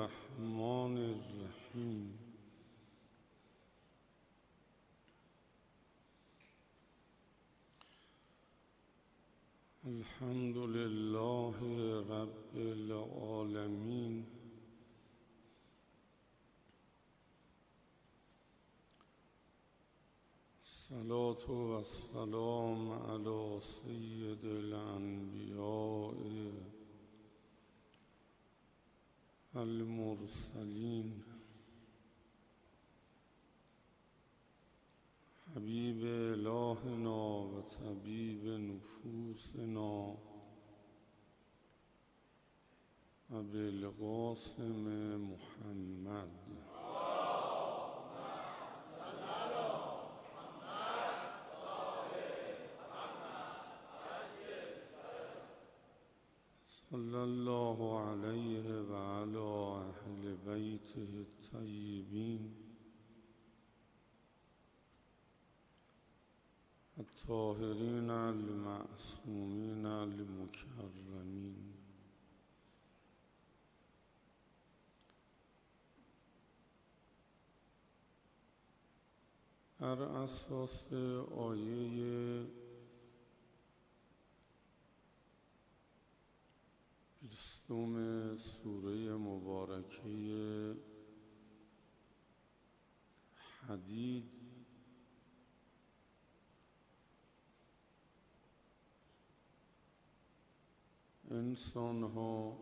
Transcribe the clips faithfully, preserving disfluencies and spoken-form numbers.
الرحمن الرحیم. الحمد لله رب العالمین. الصلاة والسلام علی سید الانبیاء المرسلین حبیب الهنا و طبیب نفوسنا و بالقاسم محمد. صلی الله علیه و علی اهل بیته الطیبین الطاهرین المعصومین المکرمین. بر اساس آیه بیستم سوره مبارکه حدید انسان ها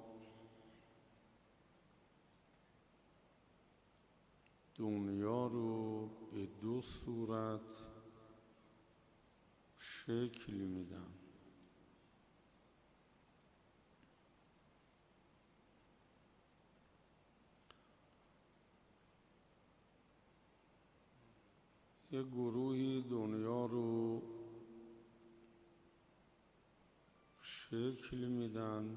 دنیا رو به دو صورت شکل میدن. یه گروهی دنیا رو شکل میدن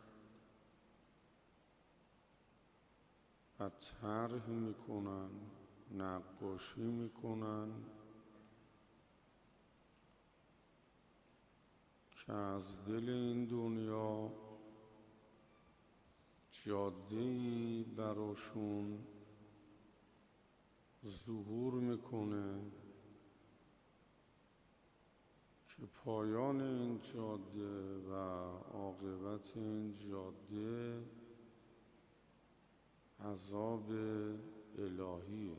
و طرح میکنن، نقاشی میکنن که از دل این دنیا جاده‌ای براشون ظهور میکنه که پایان این جاده و عاقبت این جاده عذاب الهیه.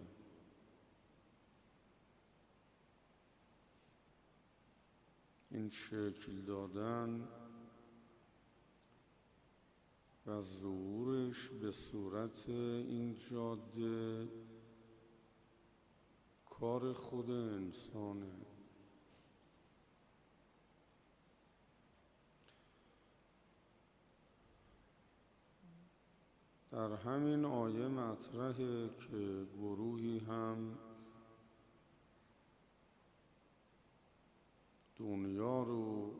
این شکل دادن و ظهورش به صورت این جاده کار خود انسانه. در همین آیه مطرحه که گروهی هم دنیا رو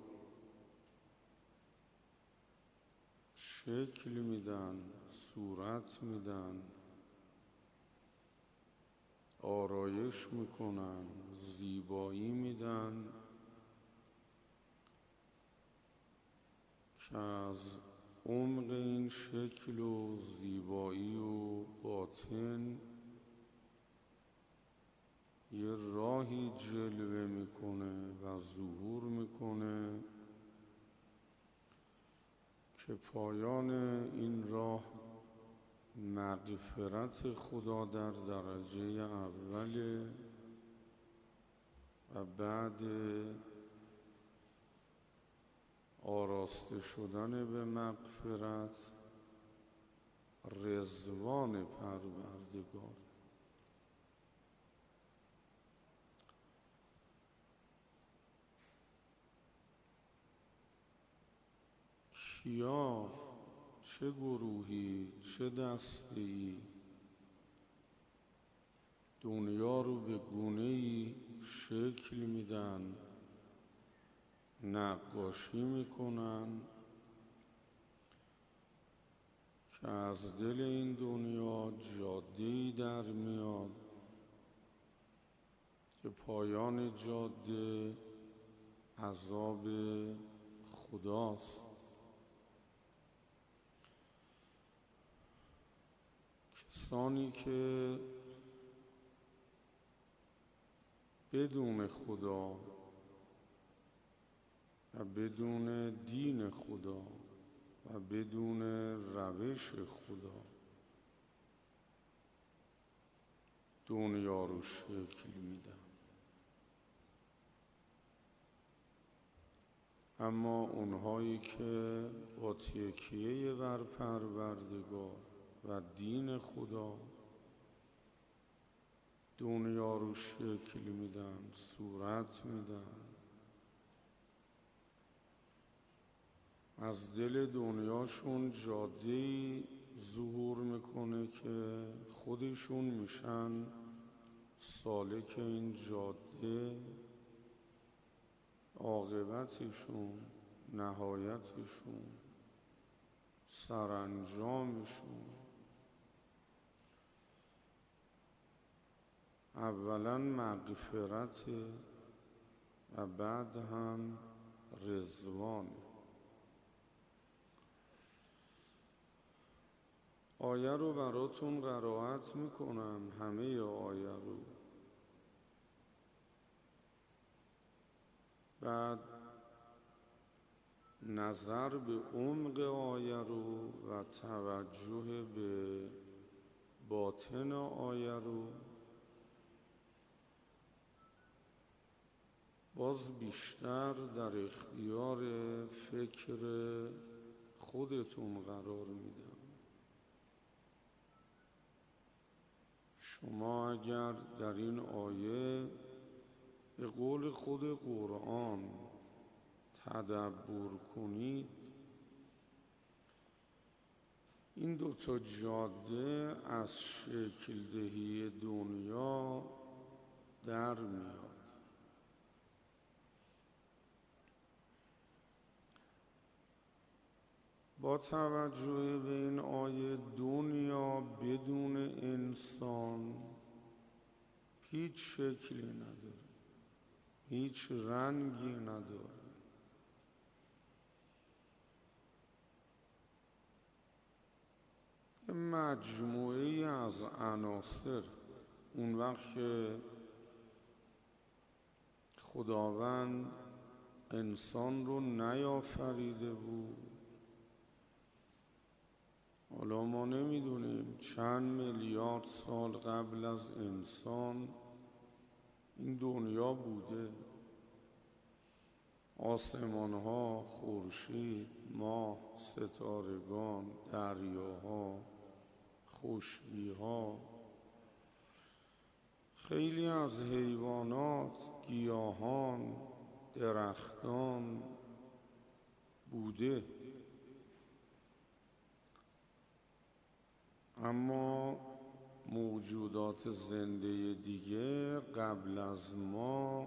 شکل میدن، صورت میدن، آرایش میکنن، زیبایی میدن که از عمق این شکل و زیبایی و باطن یه راهی جلوه میکنه و ظهور میکنه که پایان این راه مغفرت خدا در درجه اوله و بعد آراسته شدن به مغفرت رضوان پروردگار. کیا، چه گروهی، چه دسته‌ای دنیا رو به گونه‌ای شکل میدن، نقاشی میکنن که از دل این دنیا جاده‌ای در میاد که پایان جاده عذاب خداست. کسانی که بدون خدا و بدون دین خدا و بدون روش خدا دنیا رو شکل میدن، اما اونهایی که با تکیه بر پروردگار و دین خدا دنیا رو شکل میدن، صورت میدن، از دل دنیاشون جاده‌ای ظهور میکنه که خودشون میشن سالک این جاده، عاقبتشون، نهایتشون، سرانجامشون اولا مغفرت و بعد هم رضوان. آیه رو براتون قرائت میکنم، همه آیه رو، بعد نظر به عمق آیه رو و توجه به باطن آیه رو باز بیشتر در اختیار فکر خودتون قرار میدم. شما اگر در این آیه به قول خود قرآن تدبر کنید، این دوتا جاده از شکل دهی دنیا در میاد. با توجه به این آیه دنیا بدون انسان هیچ شکلی نداره، هیچ رنگی نداره. مجموعه از عناصر. اون وقت که خداوند انسان رو نیافریده بود، حالا ما نمیدونیم چند میلیارد سال قبل از انسان این دنیا بوده، آسمان ها، خورشید، ماه، ستارگان، دریاها، خشکی ها، خیلی از حیوانات، گیاهان، درختان بوده. اما موجودات زنده دیگه قبل از ما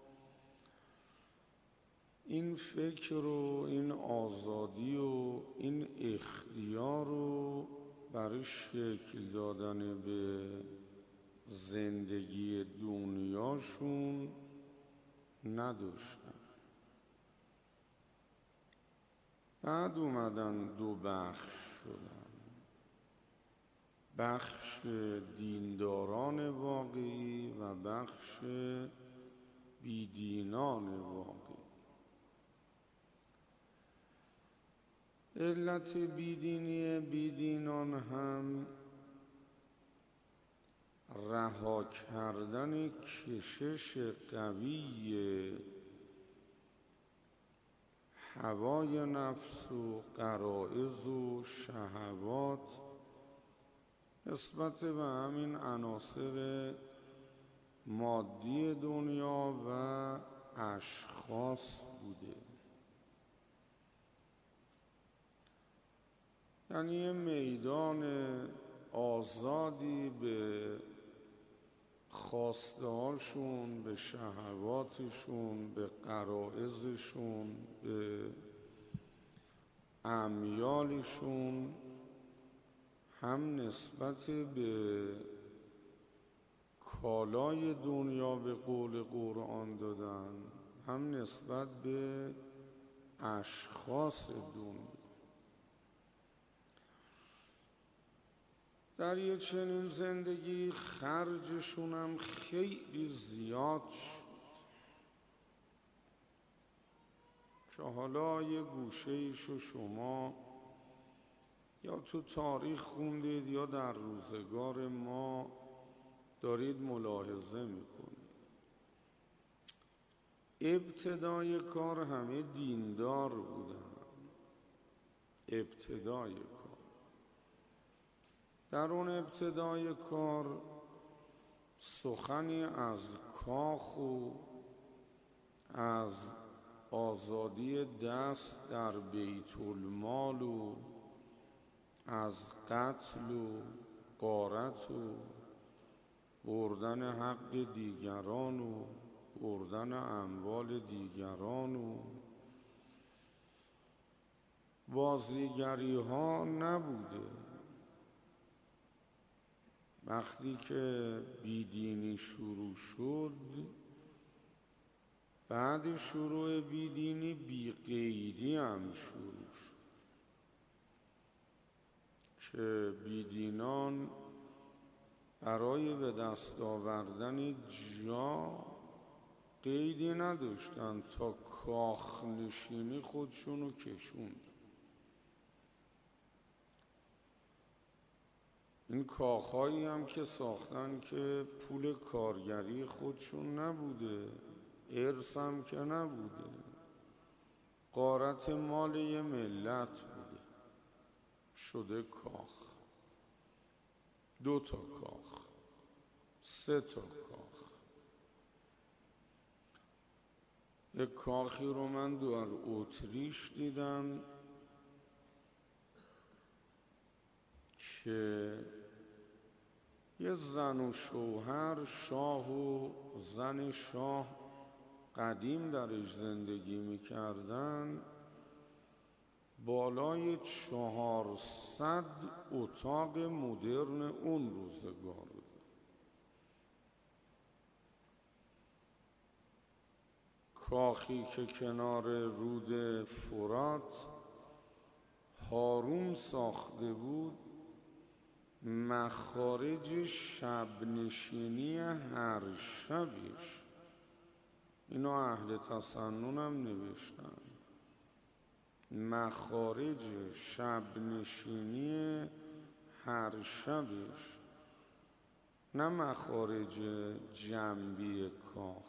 این فکر و این آزادی و این اختیار رو برای شکل دادن به زندگی دنیاشون نداشتن. بعد اومدن دو بخش شدن، بخش دینداران واقعی و بخش بیدینان واقعی. علت بیدینی بیدینان هم رها کردن کشش قوی هوای نفس و غرایز و شهوات نسبت به همین عناصر مادی دنیا و اشخاص بوده. یعنی یه میدان آزادی به خواسته هاشون، به شهواتشون، به غرایزشون، به امیالشون، هم نسبت به کالای دنیا به قول قرآن دادن، هم نسبت به اشخاص دنیا. در یه چنین زندگی خرجشونم خیلی زیاد شد که حالا یه گوشه ایشو شما یا تو تاریخ خوندید یا در روزگار ما دارید ملاحظه میکنید. ابتدای کار همه دیندار بودن، ابتدای کار. در اون ابتدای کار سخنی از کاخ و از آزادی دست در بیت المال و از قتل و غارت و بردن حق دیگران و بردن اموال دیگران و بازیگری ها نبوده. وقتی که بیدینی شروع شد، بعد شروع بیدینی بی‌قیدی هم شروع شد که بیدینان برای به دست آوردن جا قیدی نداشتن تا کاخ نشینی خودشونو کشوند. این کاخهایی هم که ساختن که پول کارگری خودشون نبوده، ارث هم که نبوده، غارت مال یه ملت بوده، شده کاخ. دو تا کاخ، سه تا کاخ. یک کاخی رو من در اتریش دیدم که یه زن و شوهر، شاه و زن شاه قدیم درش زندگی میکردن. بالای چهارصد اتاق مدرن اون روزگار بود. کاخی که کنار رود فرات هارون ساخته بود، مخارج شب نشینی هر شبش، اینو اهل تسنن هم نوشتن، مخارج شب نشینی هر شبش، نه مخارج جنبی کاخ.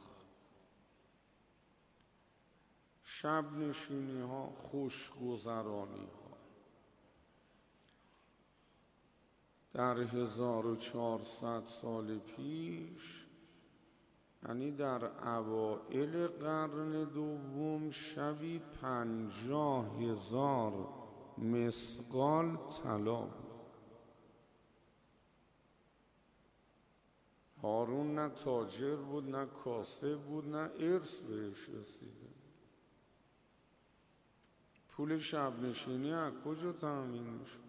شب نشینی ها، خوشگذرانی ها. در هزار و چهارصد سال پیش، یعنی در اوائل قرن دوم، شبی پنجاه هزار مسقال طلا بود. هارون نه تاجر بود، نه کاسب بود، نه ارث بهش رسیده. پول شب نشینی از کجا تامین میشه؟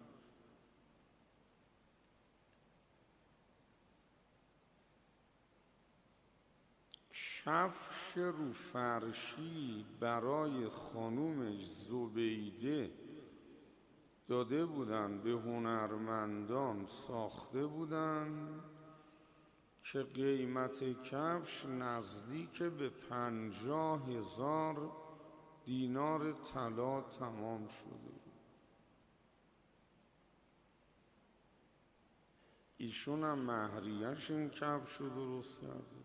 کفش رو فرشی برای خانومش زبیده داده بودن، به هنرمندان ساخته بودن که قیمت کفش نزدیک به پنجاه هزار دینار طلا تمام شده بود. ایشون هم مهریه‌ش این کفش رو درست کرده.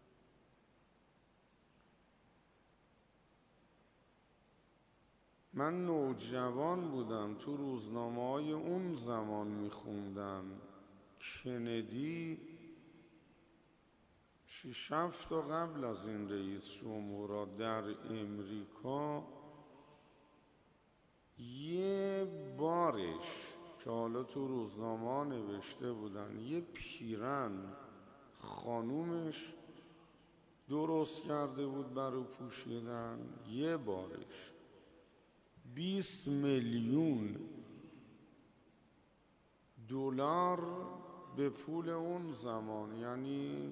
من نوجوان بودم، تو روزنامه‌های اون زمان میخوندم کندی شش هفت تا قبل از این رئیس جمهورا در امریکا یه بارش که حالا تو روزنامه نوشته بودن، یه پیرن خانومش درست کرده بود برای پوشیدن، یه بارش بیست میلیون دلار به پول اون زمان، یعنی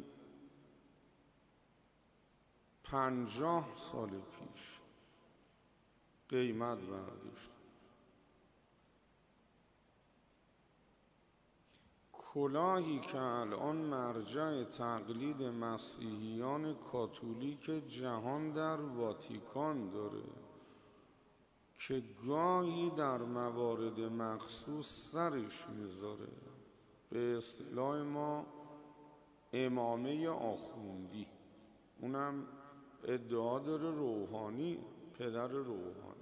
پنجاه سال پیش قیمت برداشت. کلاهی که الان مرجع تقلید مسیحیان کاتولیک جهان در واتیکان داره که گاهی در موارد مخصوص سرش میذاره، به اصطلاح ما امامه آخوندی، اونم ادعا داره روحانی، پدر روحانی.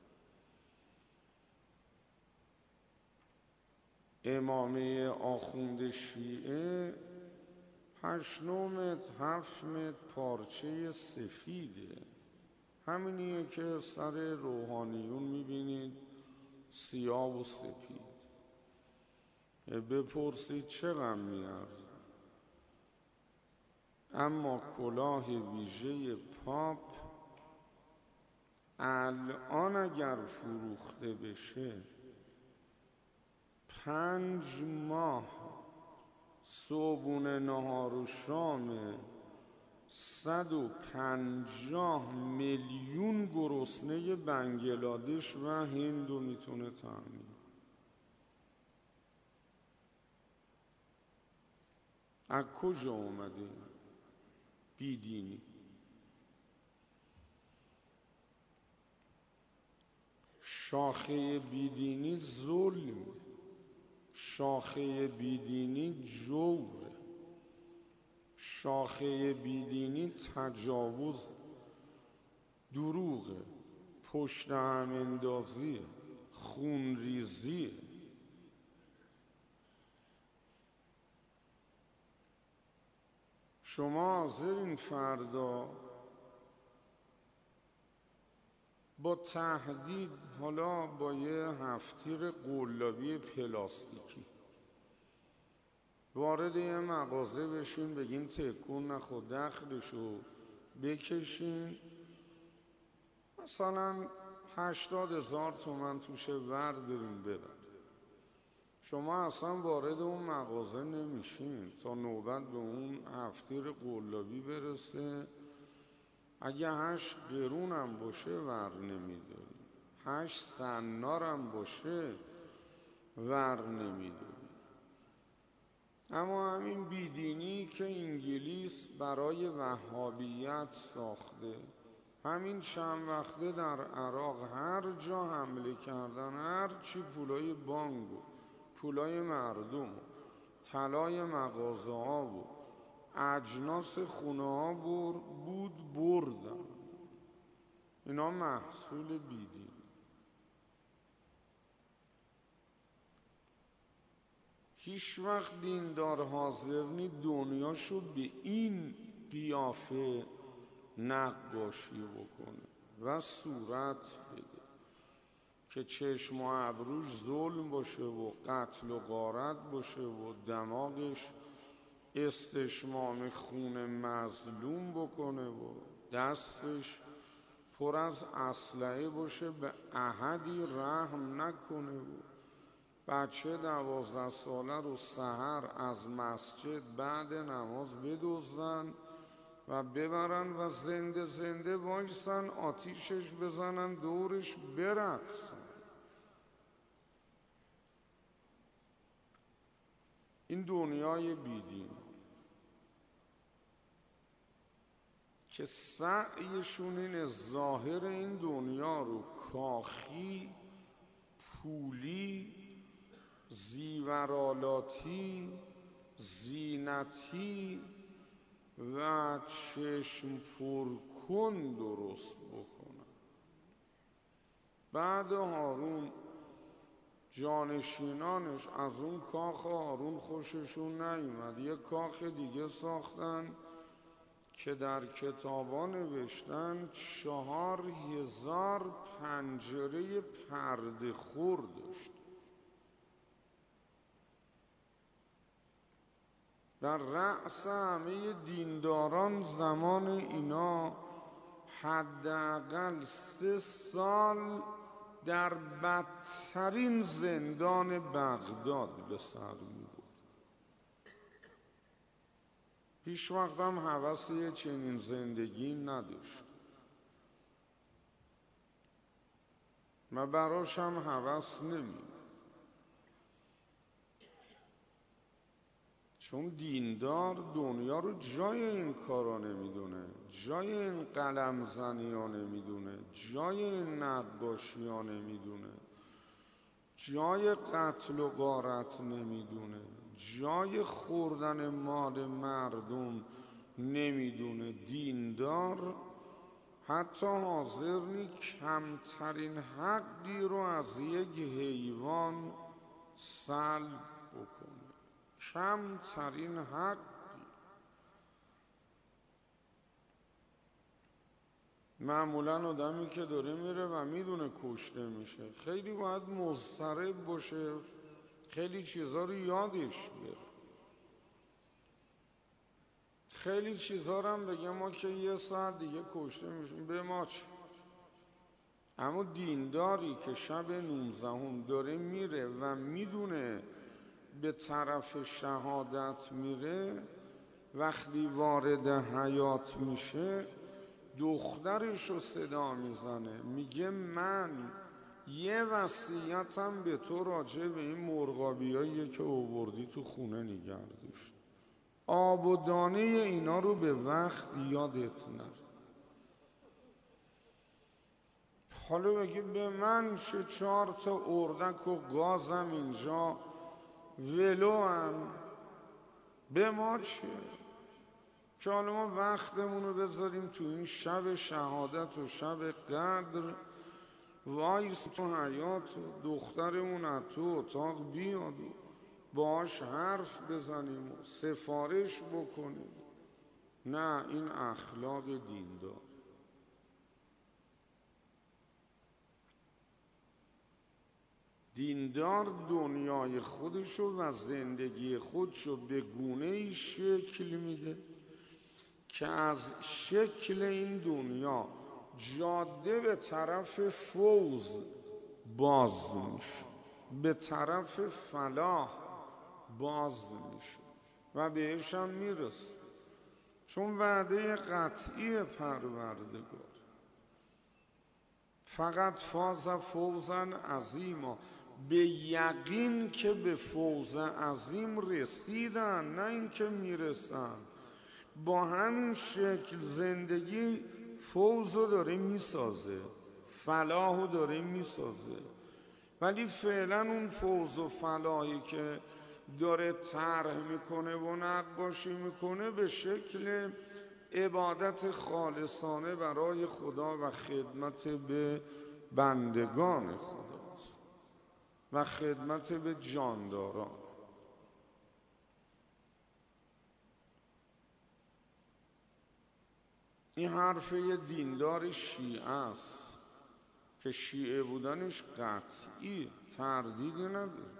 امامه آخوند شیعه هشت نه متر هفت متر پارچه سفیده، همینیه که سر روحانیون میبینید سیاه و سپید. بپرسید چقدر میارزه. اما کلاه ویژه پاپ الان اگر فروخته بشه پنج ماه صبحونه نهار و شام صد و پنجاه میلیون گرسنه بنگلادش و هند رو میتونه تامین. از کجا اومده بیدینی؟ شاخه بیدینی ظلم، شاخه بیدینی جور، شاخه بیدینی تجاوز، دروغ، پشت هم اندازی، خونریزی. شما حاضرین فردا با تهدید، حالا با یه هفتیر قلابی پلاستیکی وارد یه مغازه بشین، بگین تکون نخود، دخلشو بکشین، مثلا هشتاد هزار تومن توشه وردارین ببر. شما اصلا وارد اون مغازه نمیشین تا نوبت به اون هفتیر قلابی برسه. اگه هشت قرونم باشه ور نمیداری، هشت سنارم باشه ور نمیداری. اما همین بیدینی که انگلیس برای وهابیت ساخته، همین چند وقته در عراق هر جا حمله کردن، هر چی پولای بانک و پولای مردم، طلای مغازه ها و اجناس خونه ها بود بردن. اینا محصول بیدین. هیچ وقت دیندار حاضر نی دنیاشو به این قیافه نقاشی بکنه و صورت بده که چشم و ابروش ظلم باشه و قتل و غارت باشه و دماغش استشمام خون مظلوم بکنه و دستش پر از اسلحه باشه، به احدی رحم نکنه و بچه دوازده ساله رو سحر از مسجد بعد نماز بدزدن و ببرن و زنده زنده وایسن آتیشش بزنن دورش برقصن. این دنیای بیدین که سعیشون این ظاهر این دنیا رو کاخی، پولی، زیورالاتی، زینتی و چشم پرکن درست بکنن. بعد هارون جانشینانش از اون کاخ هارون خوششون نیومد، یه کاخ دیگه ساختن که در کتابا نوشتن چهار هزار پنجره پرده خور داشت. در رأس همه دینداران زمان اینا حداقل سه سال در بدترین زندان بغداد به سر می برد. هیچ وقت هم هوس یه چنین زندگی نداشت و براش هم هوس نمی. چون دیندار دنیا رو جای این کارا نمیدونه، جای این قلم زنی ها نمیدونه، جای این نقاشی ها نمیدونه، جای قتل و غارت نمیدونه، جای خوردن مال مردم نمیدونه. دیندار حتی حاضر نی کمترین حقی رو از یک حیوان سلب بکنه، کمترین حقی. معمولا آدمی که داره میره و میدونه کشته میشه خیلی باید مضطرب باشه، خیلی چیزا رو یادش بره، خیلی چیزا رو هم بگه ما که یه ساعت دیگه کشته میشیم به ما چه. اما دینداری که شب نوزدهم داره میره و میدونه به طرف شهادت میره، وقتی وارد حیات میشه دخترش رو صدا میزنه، میگه من یه وصیتم به تو راجع به این مرغابیاییه که آوردی تو خونه نگه داشت، آب و دانه اینا رو به وقت یادت نره. حالا بگی به من چه، چهار تا اردک و گازم اینجا ولو هم به ما چه که حالا ما وقتمون رو بذاریم تو این شب شهادت و شب قدر وایس تو حیات و دخترمون از تو اتاق بیاد و باش حرف بزنیم و سفارش بکنیم. نه، این اخلاق دیندار. دیندار دنیای خودشو و زندگی خودشو به گونه‌ای شکل میده که از شکل این دنیا جاده به طرف فوز باز میشه، به طرف فلاح باز میشه و بهش هم میرسه، چون وعده قطعی پروردگار. فقط فاز فوزا عظیما، به یقین که به فوز عظیم رسیدن، نه اینکه میرسن. با همین شکل زندگی فوز رو داره میسازه، فلاح رو داره میسازه، ولی فعلا اون فوز و فلاحی که داره طرح میکنه و نقاشی میکنه به شکل عبادت خالصانه برای خدا و خدمت به بندگان خداست و خدمت به جانداران. این حرف یه دیندار شیعه است که شیعه بودنش قطعی، تردیدی نداره.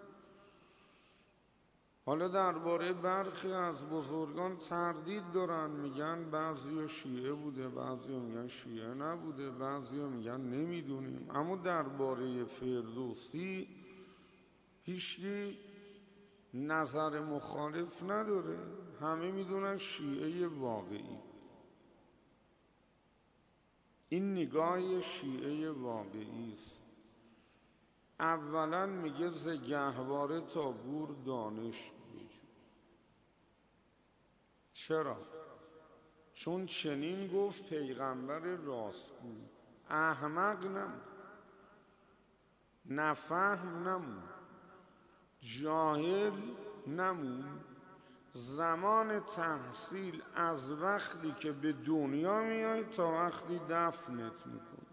حالا درباره برخی از بزرگان تردید دارن، میگن بعضی شیعه بوده، بعضی میگن شیعه نبوده، بعضی میگن نمیدونیم. اما درباره فردوسی هیچی نظر مخالف نداره، همه میدونن شیعه واقعی. این نگاه شیعه واقعی است. اولا میگه ز گهواره تا گور دانش بجو. چرا؟ چون چنین گفت پیغمبر راستگو. احمق نمون، نفهم نمون، جاهل نمون. زمان تحصیل از وقتی که به دنیا میای تا وقتی دفنت میکن.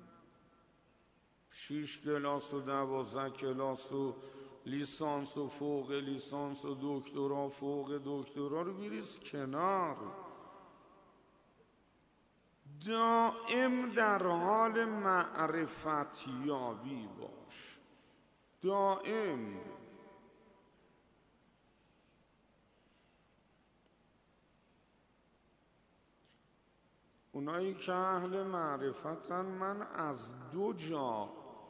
شیش کلاس و دوازده کلاس و لیسانس و فوق لیسانس و دکترا فوق دکترا رو بریز کنار. دائم در حال معرفت یابی باش، دائم. اونایی که اهل معرفتن، من از دو جا،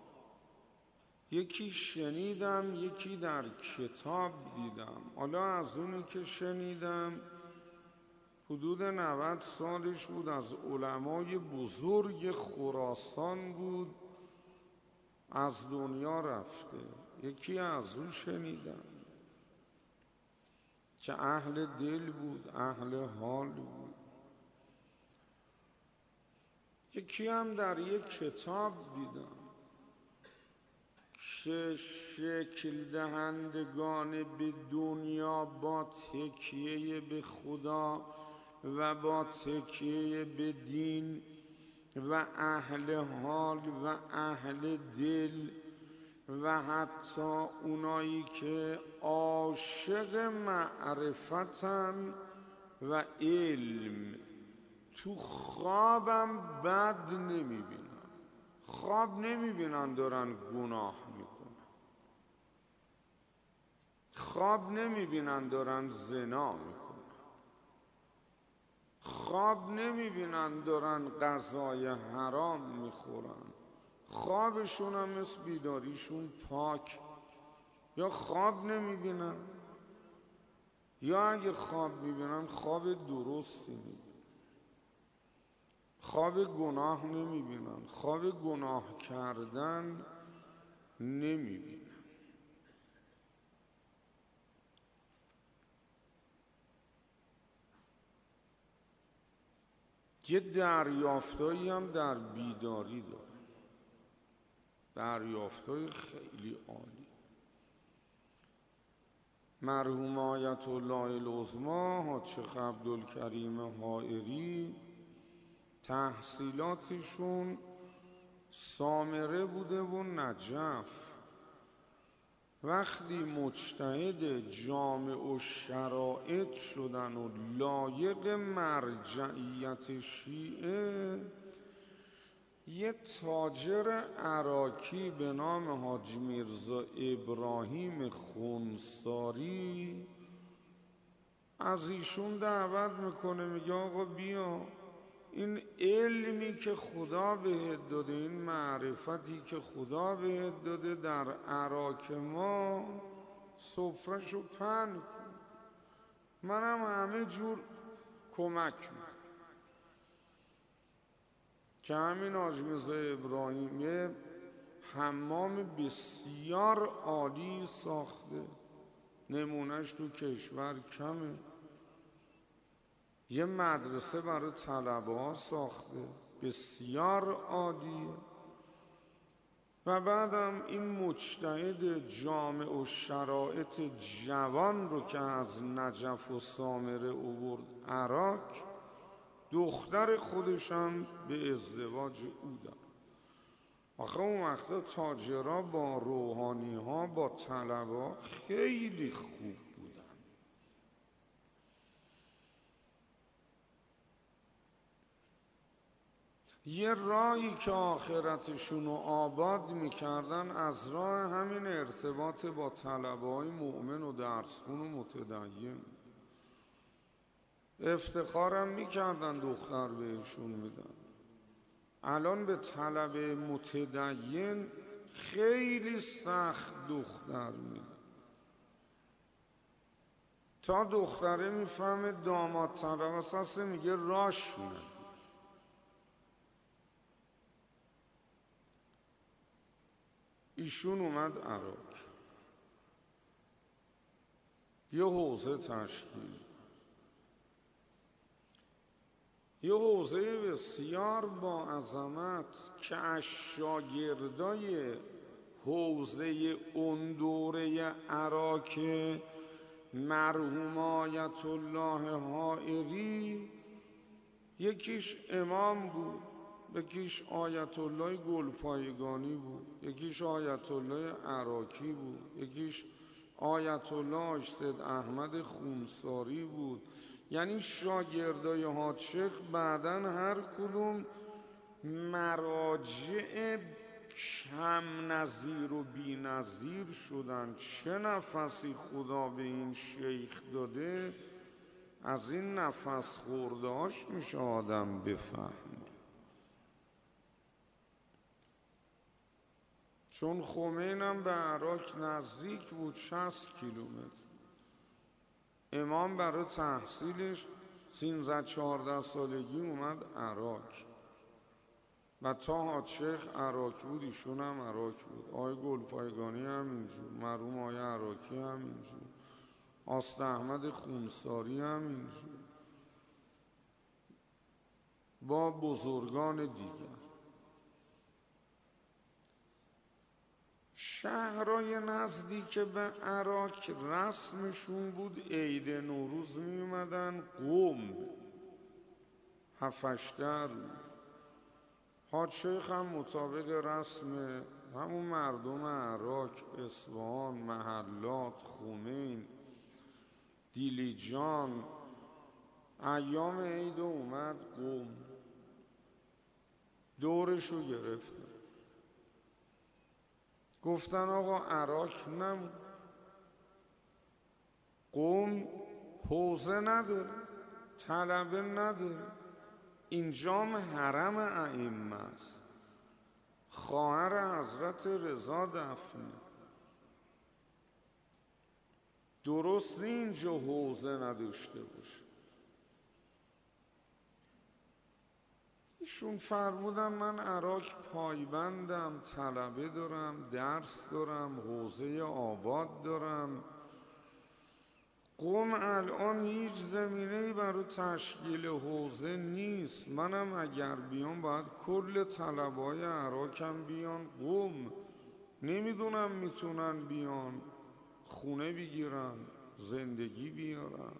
یکی شنیدم یکی در کتاب دیدم. حالا از اونی که شنیدم حدود نود سالش بود، از علمای بزرگ خراسان بود، از دنیا رفته. یکی از اون شنیدم که اهل دل بود، اهل حال بود. یکی هم در یک کتاب دیدم که شکل دهندگان به دنیا با تکیه به خدا و با تکیه به دین و اهل حال و اهل دل و حتی اونایی که عاشق معرفتن و علم تو خوابم بد نمیبینن. خواب نمیبینن دارن گناه میکنن، خواب نمیبینن دارن زنا میکنن، خواب نمیبینن دارن غذای حرام میخورن، خوابشون هم مثل بیداریشون پاک. یا خواب نمیبینن یا اگه خواب میبینن خواب درستی میبینن، خواب گناه نمیبینن، خواب گناه کردن نمیبینن. یه دریافتایی هم در بیداری داره، دریافتای خیلی عالی. مرحوم آیت الله العظما حاج عبدالکریم حائری تحصیلاتشون سامره بوده و نجف. وقتی مجتهد جامع و شرائط شدن و لایق مرجعیت شیعه، یه تاجر عراقی به نام حاج میرزا ابراهیم خونساری از ایشون دعوت میکنه، میگه آقا بیا این علمی که خدا بهت داده، این معرفتی که خدا بهت داده در عراق ما سفرشو پهن کن، منم همه جور کمک میکنم. که همین حاج میرزا ابراهیم یه حمام بسیار عالی ساخته، نمونهش تو کشور کمه. یه مدرسه برای طلبه ها ساخته بسیار عالیه. و بعدم این مجتهد جامع و شرائط جوان رو که از نجف و سامره آورد عراق، دختر خودشم به ازدواج او داد. آخه اون وقتا تاجرها با روحانی ها با طلبه ها خیلی خوب بودن. یه راهی که آخرتشون رو آباد میکردن از راه همین ارتباط با طلبه های مؤمن و درسخون و متدین. افتخارم میکردن دختر بهشون میدن. الان به طلبه متدین خیلی سخت دختر میدن، تا دختره میفهمه داماد طلبه است میگه راش میدن. ایشون اومد عراق، یه حوزه تشکیل، یه حوزه بسیار با عظمت که از شاگردای حوزه اون دوره عراق مرحوم آیت الله حائری، یکیش امام بود، یکیش آیت الله گلپایگانی بود، یکیش آیت الله عراقی بود، یکیش آیت الله حاج سید احمد خونساری بود. یعنی شاگردای حاج شیخ بعدن هر کدوم مراجع کم نظیر و بی نظیر شدن. چه نفسی خدا به این شیخ داده، از این نفس خوردهاش میشه آدم بفهمه. چون خمینم به عراق نزدیک بود، شصت کیلومتر. امام برای تحصیلش سیزده چهارده سالگی اومد عراق و تا حاج شیخ عراق بود ایشون هم عراق بود. آقای گلپایگانی هم اینجور، مرحوم آقای عراقی هم اینجور، آست احمد خونساری هم اینجور، با بزرگان دیگر. شهرهای نزدیک به عراق رسمشون بود عید نوروز می اومدن قم هفشتر. حاج شیخ هم مطابق رسم همون مردم عراق، اصفهان، محلات، خمین، دیلیجان، ایام عید اومد قم، دورشو گرفتن. گفتن آقا عراق نمون، قم حوزه نداره، طلبه نداره، اینجام حرم ائمه است، خواهر حضرت رضا دفنه، درست نی اینجا حوزه نداشته باشه. ایشون فرمودن من عراق پایبندم، طلبه دارم، درس دارم، حوزه آباد دارم. قم الان هیچ زمینه‌ای برای تشکیل حوزه نیست. منم اگر بیام باید کل طلبه‌های عراقم بیان قم. نمیدونم میتونن بیان خونه بگیرن، زندگی بیارن.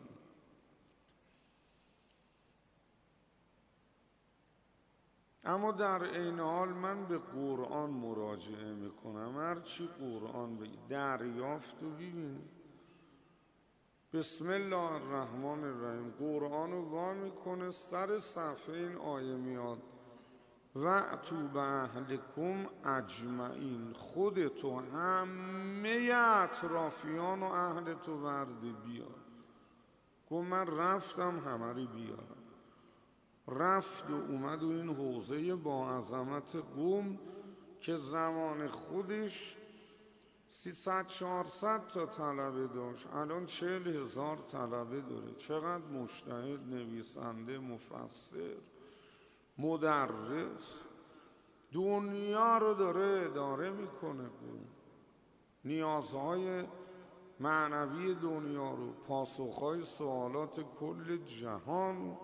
اما در عین حال من به قرآن مراجعه میکنم. هرچی قرآن بگی دریافت و ببینید. بسم الله الرحمن الرحیم قرآن رو وا میکنه، سر صفحه این آیه میاد وَأْتُوا بِأَهْلِكُمْ اجمعین، خودتو همه اطرافیان و اهل تو ورده بیار. گفت من رفتم همه رو بیارم. رفت و اومد و این حوزه با عظمت قم که زمان خودش سیصد چهارصد تا طلبه داشت، الان چهل هزار طلبه داره. چقدر مجتهد، نویسنده، مفسر، مدرس، دنیا رو داره اداره میکنه. قم نیازهای معنوی دنیا رو، پاسخهای سوالات کل جهان.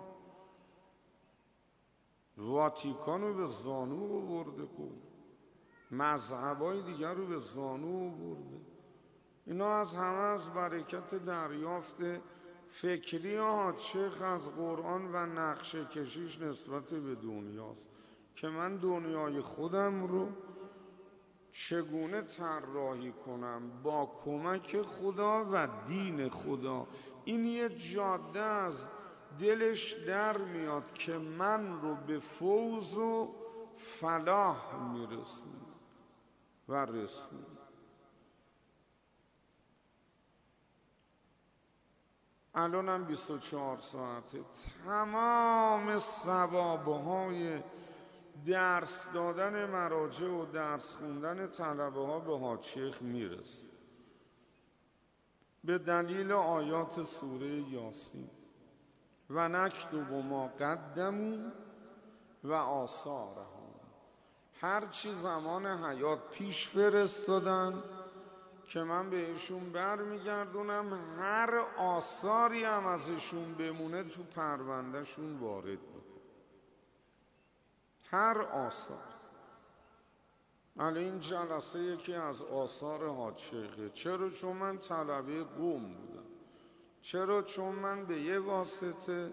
واتیکان رو به زانو آورده قم، مذهبای دیگر رو به زانو آورده. اینا از همه از برکت دریافت فکری حاج شیخ از قرآن و نقشه کشیش نسبت به دنیاست که من دنیای خودم رو چگونه طراحی کنم با کمک خدا و دین خدا. این یه جاده از دلش در میاد که من رو به فوز و فلاح میرسونه و رسونه. الان هم بیست و چهار ساعته تمام ثوابهای درس دادن مراجع و درس خوندن طلبه ها به حاج شیخ میرسه به دلیل آیات سوره یاسین. و نکتب ما قدموا و آثارهم، هرچی زمان حیات پیش فرستادن که من بهشون برمیگردونم، هر آثاری هم ازشون بمونه تو پروندهشون وارد بکن. هر آثار. الان این جلسه یکی از آثار حاج شیخه. چرا؟ چون من طلبه قم بودم. چرا؟ چون من به یه واسطه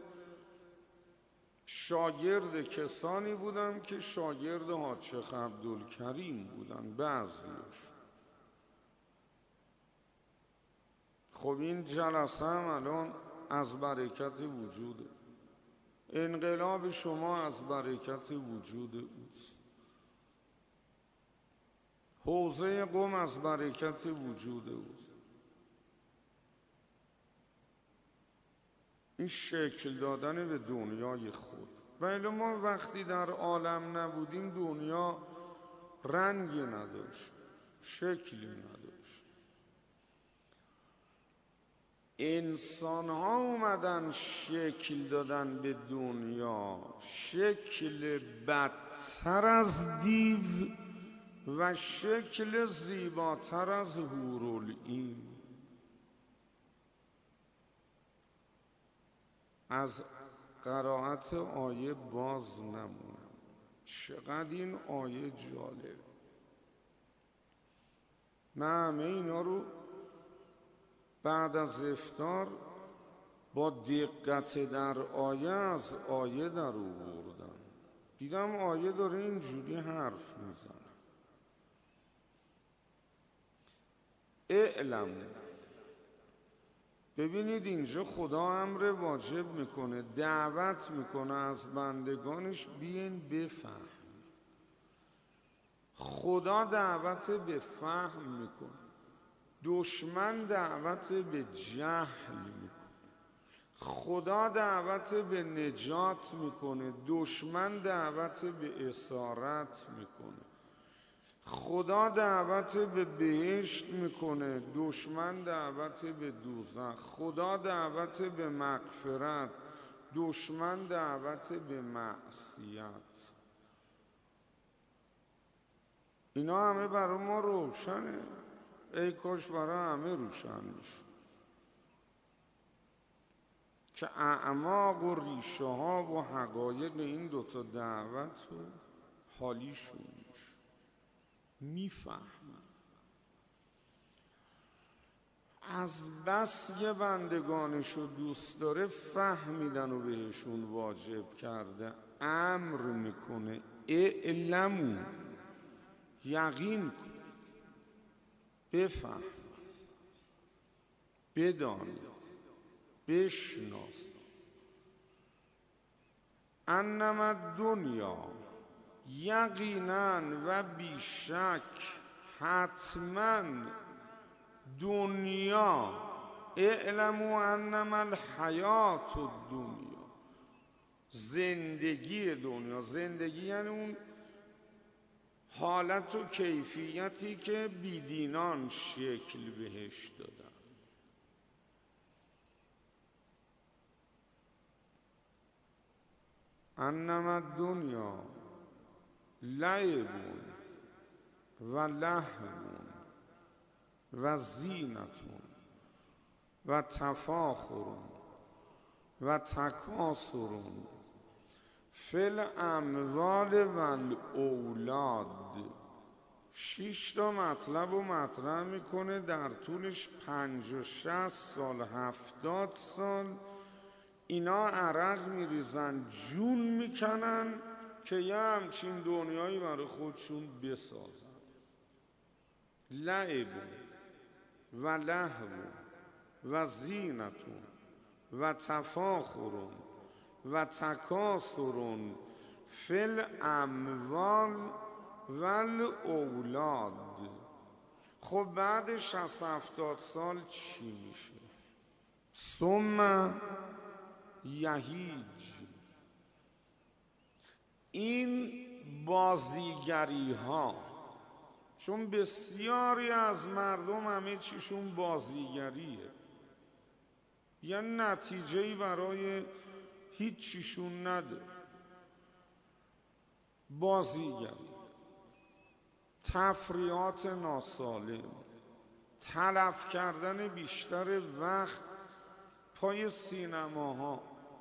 شاگرد کسانی بودم که شاگرد حاج شیخ عبدالکریم بودن بعضیش. خب این جلسه هم الان از برکت وجوده. انقلاب شما از برکت وجود اوست. حوزه قم از برکت وجود اوست. این شکل دادن به دنیای خود. ولی ما وقتی در عالم نبودیم دنیا رنگی نداشت، شکلی نداشت. انسان ها اومدن شکل دادن به دنیا، شکل بدتر از دیو و شکل زیباتر از حورالعین. از قرائت آیه باز نمونم. چقدر این آیه جالب. من همه اینا رو بعد از افطار با دقت در آیه از آیه در آوردم. دیدم آیه داره اینجوری حرف میزنه. اعلم. ببینید اینجا خدا امر واجب میکنه، دعوت میکنه از بندگانش بیاین بفهم. خدا دعوت به فهم میکنه، دشمن دعوت به جهل میکنه. خدا دعوت به نجات میکنه، دشمن دعوت به اسارت میکنه. خدا دعوت به بهشت میکنه، دشمن دعوت به دوزخ. خدا دعوت به مغفرت، دشمن دعوت به معصیت. اینا همه برای ما روشنه. ای کاش برای همه روشن میشه که اعماق و ریشه ها و حقایق این دوتا دعوت رو حالیشون میشه، میفهمن. از بس یه بندگانش رو دوست داره فهمیدن و بهشون واجب کرده، امر میکنه اعلمو، یقین کن، بفهم، بدانید، بشناس. انما دنیا، یقینا و بیشک حتما دنیا، اعلموا انما الحیات الدنیا، زندگی دنیا. زندگی یعنی اون حالت و کیفیتی که بیدینان شکل بهش دادن. انما الدنیا لعب و لهو و زینت و تفاخر و تکاثر فی الاموال و الاولاد. شش تا مطلب رو مطرح میکنه، در طولش پنج و شصت سال، هفتاد سال اینا عرق میریزن، جون میکنن که یه همچین دنیایی برای خودشون بسازن. لعب و لهو و زینت و تفاخر و تکاثر فی الاموال و الاولاد. خب بعد شصت هفتاد سال چی میشه؟ ثم یهیج. این بازیگری ها، چون بسیاری از مردم همه چیشون بازیگریه، یه نتیجه‌ای برای هیچ چیشون نده. بازیگری، تفریحات ناسالم، تلف کردن بیشتر وقت پای سینماها،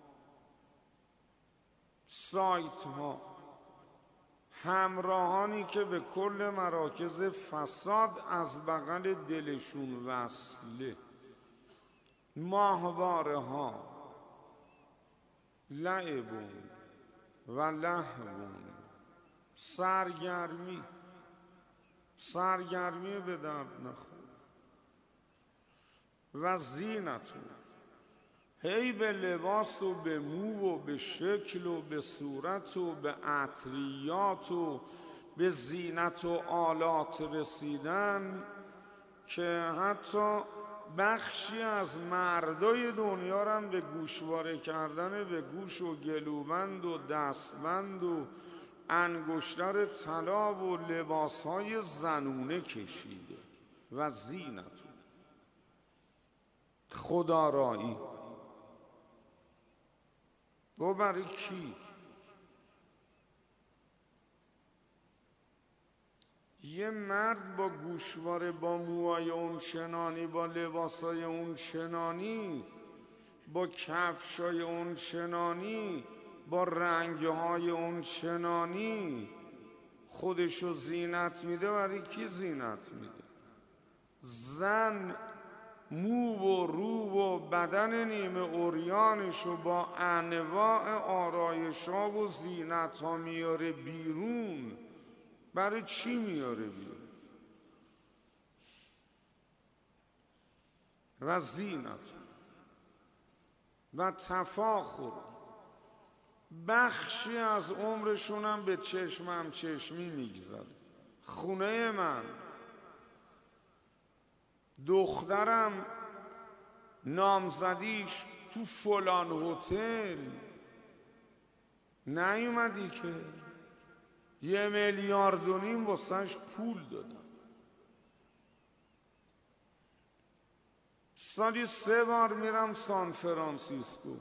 سایت ها، همراهانی که به کل مراکز فساد از بغل دلشون وصله، ماهواره ها، لعبون و لهوون، سرگرمی، سرگرمی به درد نخور و زینتون، هی به لباس و به مو و به شکل و به صورت و به عطریات و به زینت و آلات رسیدن که حتی بخشی از مردای دنیا رو هم به گوشواره کردن به گوش و گلوبند و دستبند و انگشتر طلا و لباسهای زنونه کشیده. و زینت، خودآرایی. و برای کی؟ یه مرد با گوشواره، با موهای اون چنانی، با لباسای اون چنانی با کفشای اون چنانی، با رنگهای اون چنانی خودشو زینت میده، برای کی زینت میده؟ زن مو و رو و بدن نیمه عریانشو با انواع آرایش‌ها و زینت‌ها میاره بیرون، برای چی میاره بیرون؟ و زینت و تفاخر، بخشی از عمرشونم به چشمم چشمی میگذاره. خونه من دخترم نامزدیش تو فلان هتل، نیومدی که یه میلیارد و نیم واسش پول دادم، سالی سه بار میرم سان فرانسیسکو،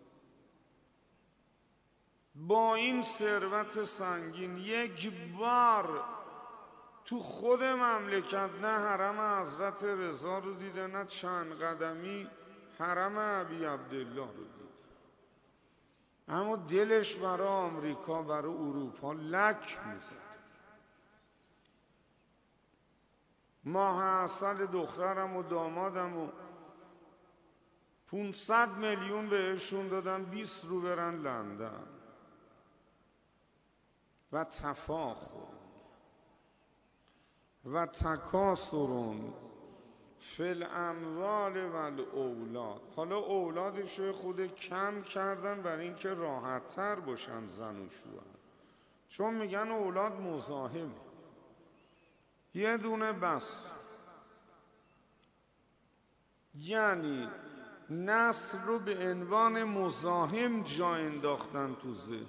با این ثروت سنگین یک بار تو خود مملکت نه حرم حضرت رضا رو دیده، نه چند قدمی حرم ابی عبدالله رو دیده، اما دلش برای آمریکا، برای اروپا لک میزد. ماه عسل دخترم و دامادم و پونصد میلیون بهشون دادن، بیست رو برن لندن. و تفاخر و تکاثرون فی الاموال و الاولاد. حالا اولادش خود کم کردن برای اینکه راحت تر باشن زن و شوهر، چون میگن اولاد مزاحمه، یه دونه بس، یعنی نسل رو به عنوان مزاحم جا انداختن تو ذهنش.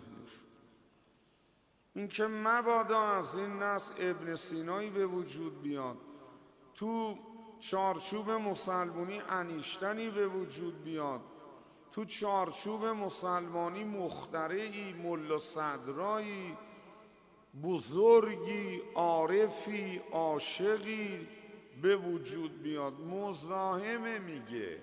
این که مبادا از این نسل ابن سینایی به وجود بیاد، تو چارچوب مسلمانی انیشتنی به وجود بیاد، تو چارچوب مسلمانی مخترعی، ملا صدرایی بزرگی، عارفی، عاشقی به وجود بیاد، مزاحمه میگه.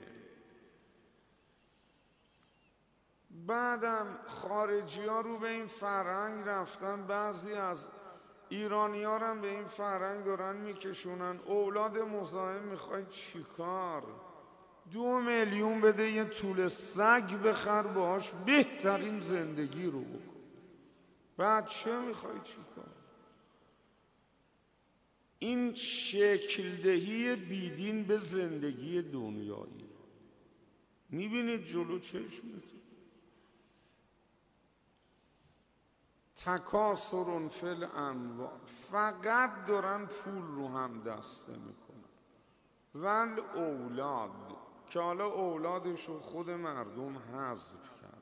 بعدم خارجی ها رو به این فرهنگ رفتن، بعضی از ایرانی ها هم به این فرهنگ دارن میکشونن. اولاد مزاحم میخوای چیکار؟ دو میلیون بده یه طول سگ بخر، باهاش بهترین زندگی رو بکن، بعد چه میخوای چیکار؟ این شکل دهی بیدین به زندگی دنیایی. میبینید جلو چشمتون تکاثر فی الاموال، فقط دارن پول رو هم دسته میکنن. ول اولاد، که حالا اولادش رو خود مردم حذف کرد.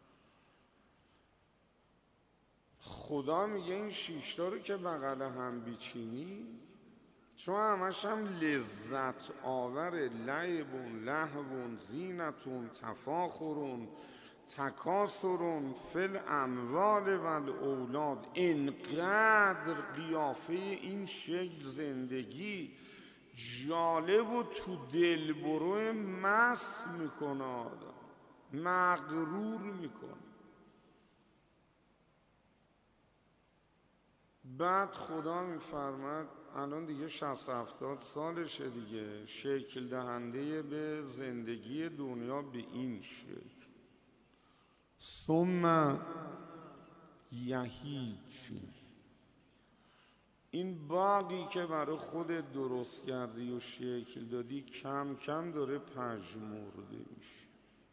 خدا میگه این شیشتا رو که بغل هم بیچینی، چون همش هم لذت آور، لعبون لهوون زینتون تفاخرون تکاثرون فی الاموال و الاولاد. اینقدر قیافه این شکل زندگی جالب و تو دلبرو مست میکنه، آدم مغرور میکنه. بعد خدا میفرماد الان دیگه شصت هفتاد سالشه دیگه، شکل دهنده به زندگی دنیا به این شکل. ثم یهیج، این باقی که برای خودت درست کردی و شکل دادی کم کم داره پژمرده میشه.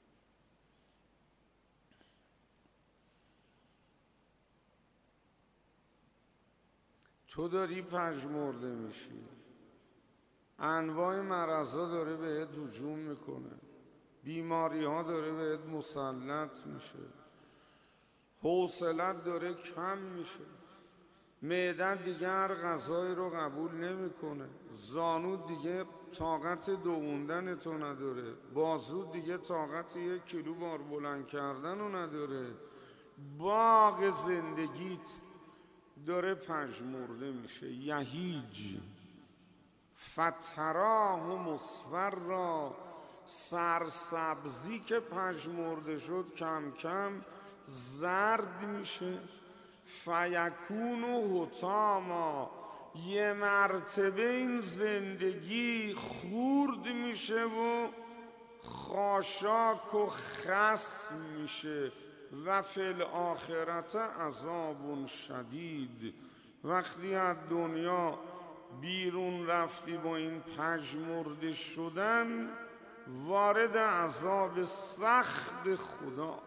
تو داری پژمرده میشی، انواع مرضا داره بهت هجوم میکنه، بیماری ها داره بهت مسلط میشه، حوصلت داره کم میشه، معدت دیگه هر غذایی رو قبول نمیکنه، زانود دیگه طاقت دووندن تو نداره، بازود دیگه طاقت یک کیلو بار بلند کردن رو نداره. باغ زندگیت داره پژمرده میشه. یهیج فتراه مصفرا، سرسبزی که پژمرده شد کم کم زرد میشه. فیکون و حطاما، یه مرتبه این زندگی خورد میشه و خاشاک و خس میشه. و فی الاخرت عذاب شدید، وقتی از دنیا بیرون رفتی با این پژمرده شدن، وارد عذاب سخت خدا.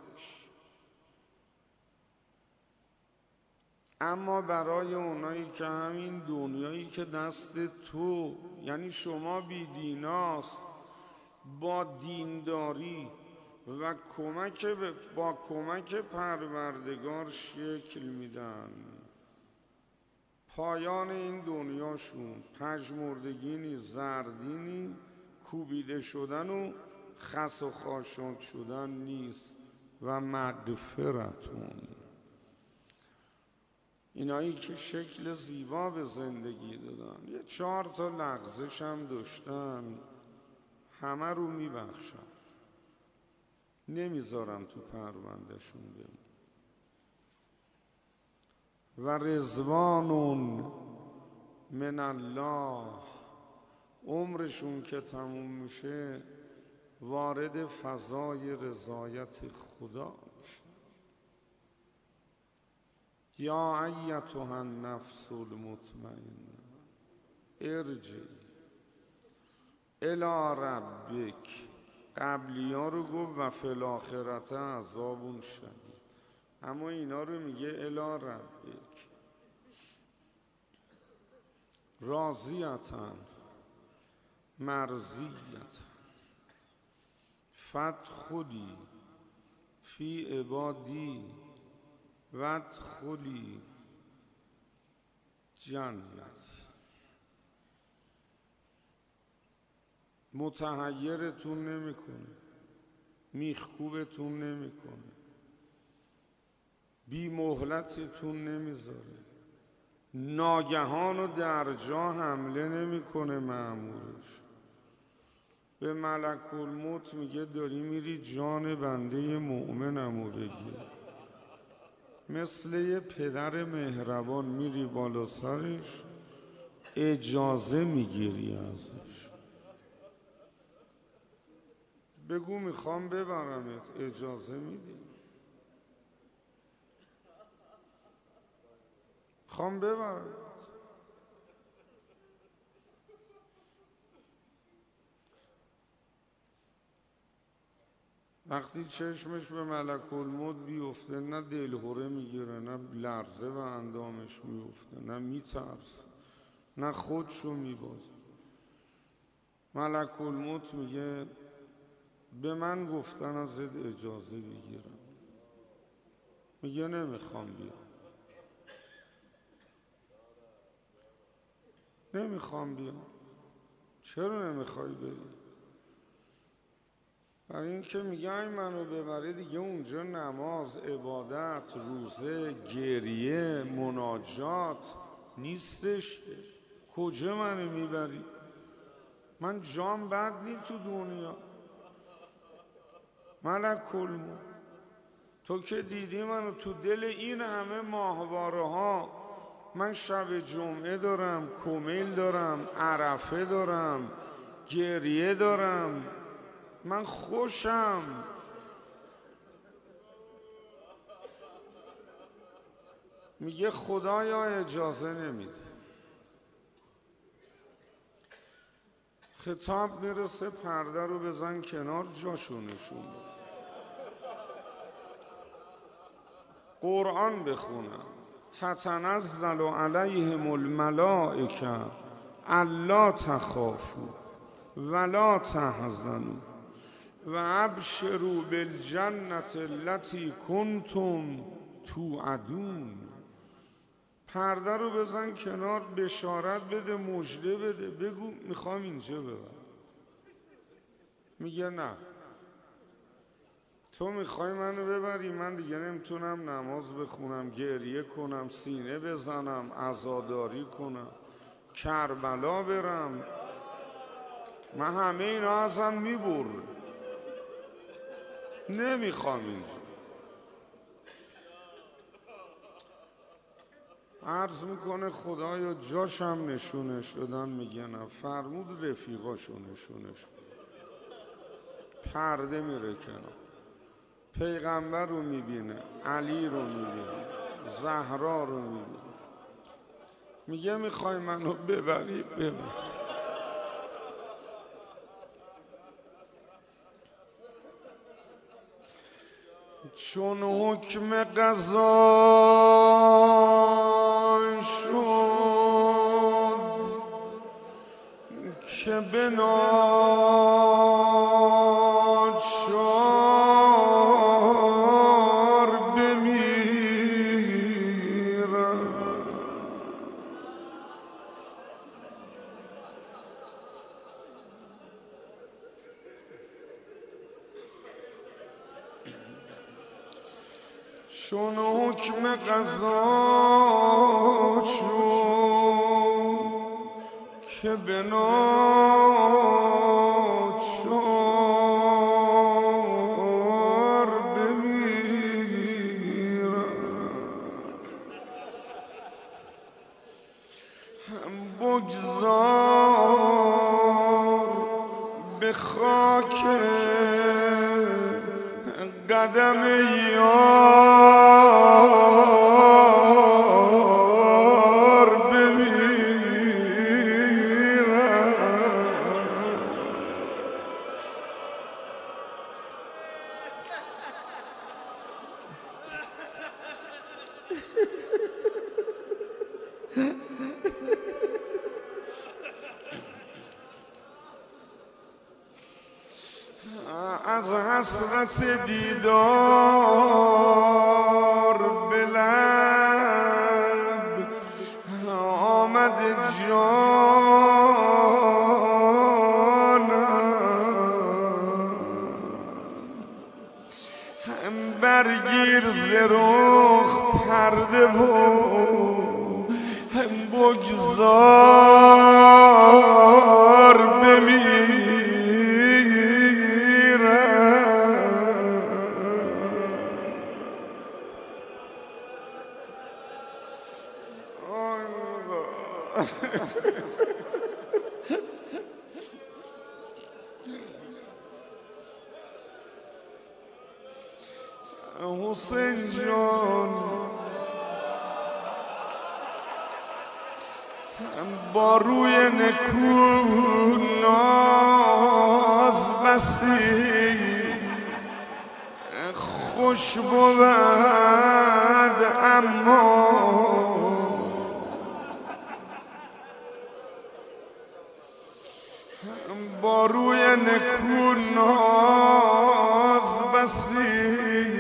اما برای اونایی که همین دنیایی که دست تو، یعنی شما بی دیناست، با دینداری و کمک با کمک پروردگار شکل میدن، پایان این دنیاشون پژمردگی نی، زردی نی، کوبیده شدن و خس و خاشاک شدن نیست. و مغفرتون، اینایی که شکل زیبا به زندگی دادن، یه چهار تا لغزش هم داشتن، همه رو میبخشن، نمیذارن تو پروندهشون بمون. و رضوانون من الله، عمرشون که تموم میشه وارد فضای رضایت خدا میشه. یا ایتها النفس المطمئنه ارجعی الی ربک، قبلی ها رو گفت و فی الاخرة عذاب شدید، اما اینا رو میگه الی ربک راضیة مرضیة فادخلی فی عبادی وادخلی جنتی. متحیرتون نمیکنه، میخکوبتون نمیکنه، بی مهلتتون نمیذاره، ناگهان و در جا حمله نمیکنه مأمورش. به ملک الموت میگه داری میری جان بنده مؤمنمو بگیر، مثل یه پدر مهربان میری بالا سرش، اجازه میگیری ازش، بگو میخوام ببرمت، اجازه میدی، خوام ببرمت. وقتی چشمش به ملک الموت بیفته، نه دلهوره میگیره، نه لرزه به اندامش میفته، نه میترسه، نه خودشو میبازه. ملک الموت میگه به من گفتن ازت اجازه بگیرم. میگه نمیخوام بیام، نمیخوام بیام. چرا نمیخوای بری؟ برای این که میگه این منو ببره دیگه اونجا نماز، عبادت، روزه، گریه، مناجات نیستش. کجا منو میبری؟ من جام بد نی تو دنیا. ملک الموت تو که دیدی منو تو دل این همه ماهواره ها، من شب جمعه دارم، کمیل دارم، عرفه دارم، گریه دارم، من خوشم. میگه خدایا اجازه نمیده. خطاب میرسه پرده رو بزن کنار، جاشونشون بده، قرآن بخونم. تتنزل علیهم الملائکه الا تخافوا ولا تحزنوا و ابشروا بالجنة التي کنتم توعدون. پرده رو بزن کنار، بشارت بده، مژده بده، بگو میخوام اینجا ببر. میگه نه، تو میخوای منو ببری، من دیگه نمیتونم نماز بخونم، گریه کنم، سینه بزنم، عزاداری کنم، کربلا برم. من همه اینا ازم میبر، نمیخوام اینجا. عرض میکنه خدایا جاشم نشونش دادن، میگنم فرمود رفیقاشو نشونش پرده میره کنار، پیغمبر رو میبینه، علی رو میبینه، زهرا رو میبینه، میگه میخوای منو ببری ببر. چون حکم قضا شد که به ناچار بمیرم، چون حکم قضا شد که به ناچار بمیرم، بگذار به خاک قدم یار بمیرم، از حسرت دیدار به لب آمد جانم، برگیر ز رخ پرده و بگذار بمیرم، حسین جان با روی نکو ناز بسی خوش بود، اما با روی نکو ناز بسی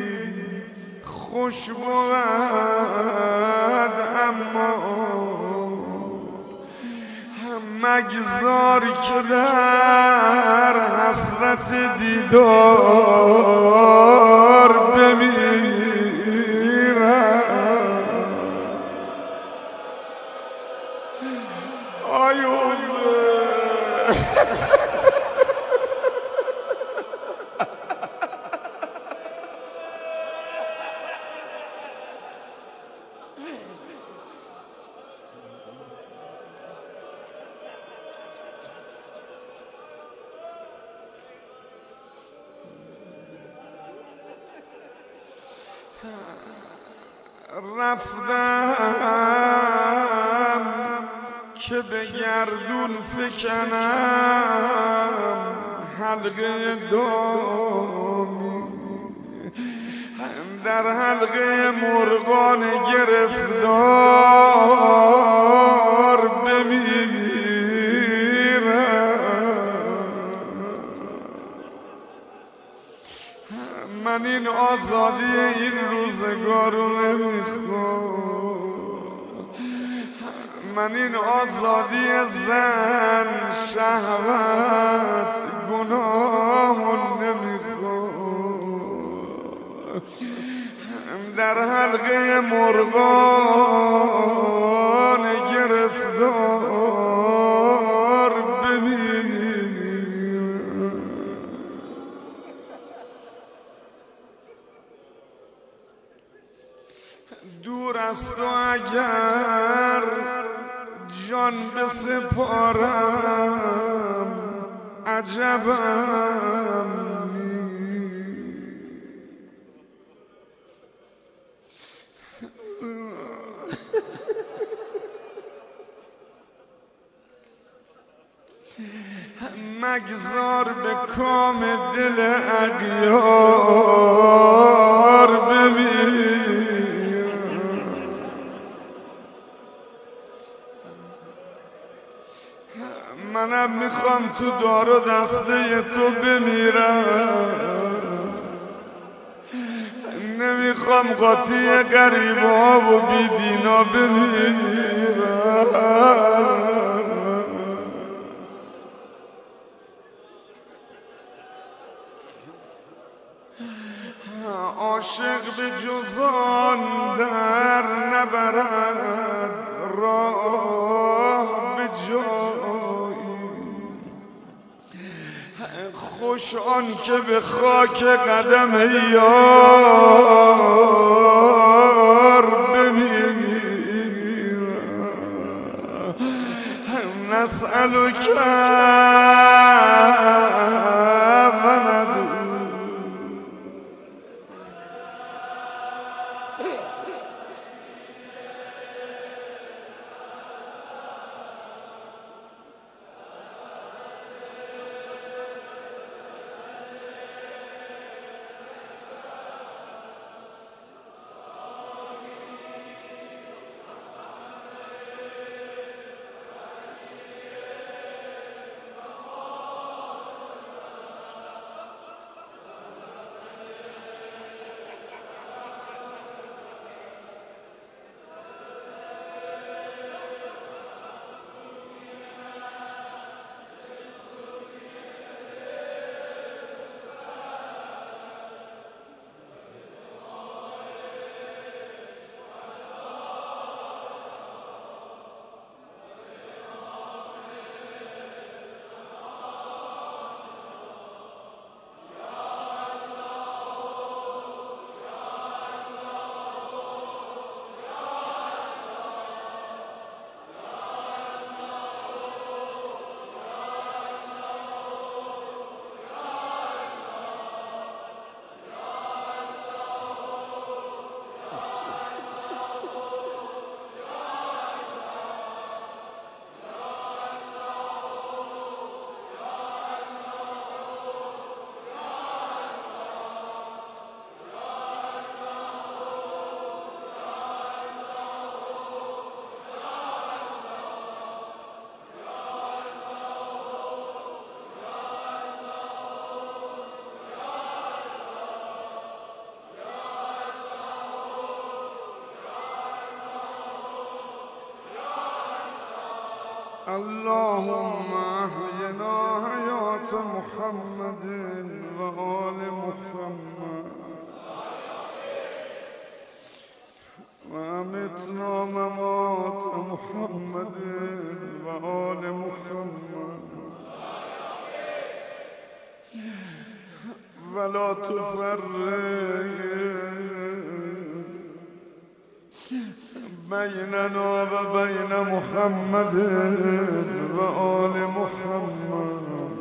خوش بود، اما مگذار که در حسرت دیدار بمیرم. آیوز رفتم که به گردون فکنم حلقه دامی، در حلقه مرغان گرفتار بمیرم. من این آزادی این روزگار رو نمیخوام، من این آزادی زن شهوت گناه نمیخوام، در حلقه مرغان گرفتار بمیرم. دور است و اگر جان بسپارم عجبم مگذار به کام دل اغیار بمیر منم میخوام تو دار و دسته تو بمیرم نمیخوام قاطی غریبا و بیدینا بمیرم عاشق به جزان در نبرد راه به جایی خوش آن که به خاک قدم یار بمیرم نسألک اللهم احینا حیات محمد و آل محمد و امتنا ممات محمد و آل محمد ولا تفرق بیننا و بین محمد و آل محمد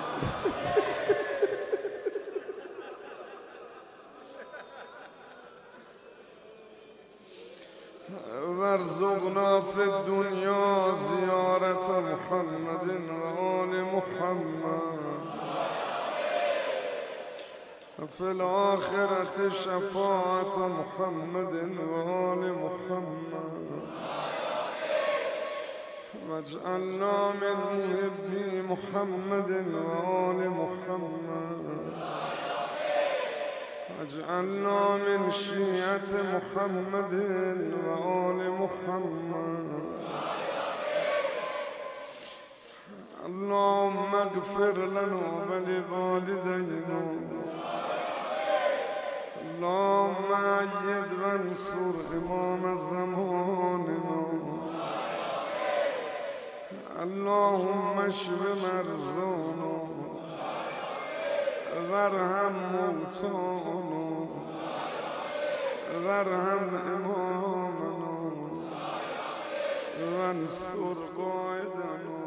وارزقنا فی الدنیا زیارت محمد و آل محمد فی الآخرة شفاعت محمد و آل محمد واجعلنا من محبی محمد و آل محمد واجعلنا من شیعة محمد و آل محمد اللهم اغفر لنا ولوالدينا اللهم أيد وانصر إمام زماننا اللهم اشف مرضانا وارحم موتانا ورحم امامنا وانصر قائدنا.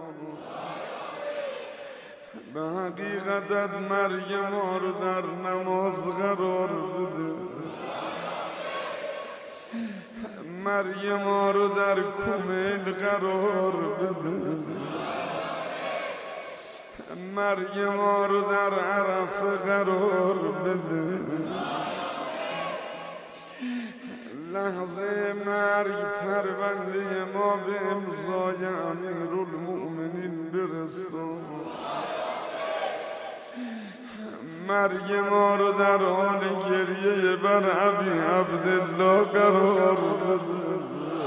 به حقیقتت مرگ ما رو در نماز قرار بده، مرگ ما رو در کمیل قرار بده، مرگ ما رو در عرفه قرار بده. لحظه مرگ پرونده ما به امضای امیرالمؤمنین برسون، مرگ ما رو در حال گریه بر ابی عبدالله قرار بده.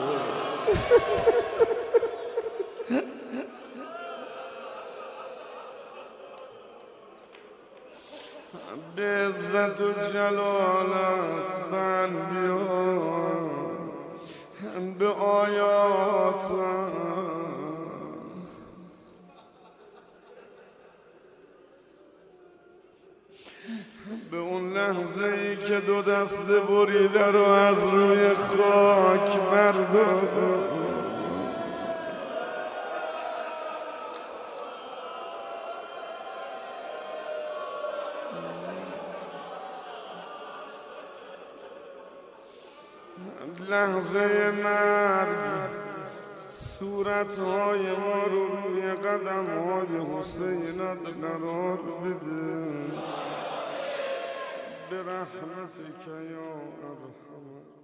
به عزت و جلالت به انبیا به آیات به اون لحظه ای که دو دسته بریده رو از روی خاک برداد، لحظه مرگ صورتهای ما رو روی قدمهای حسینت قرار بده برحمتک یا ارحم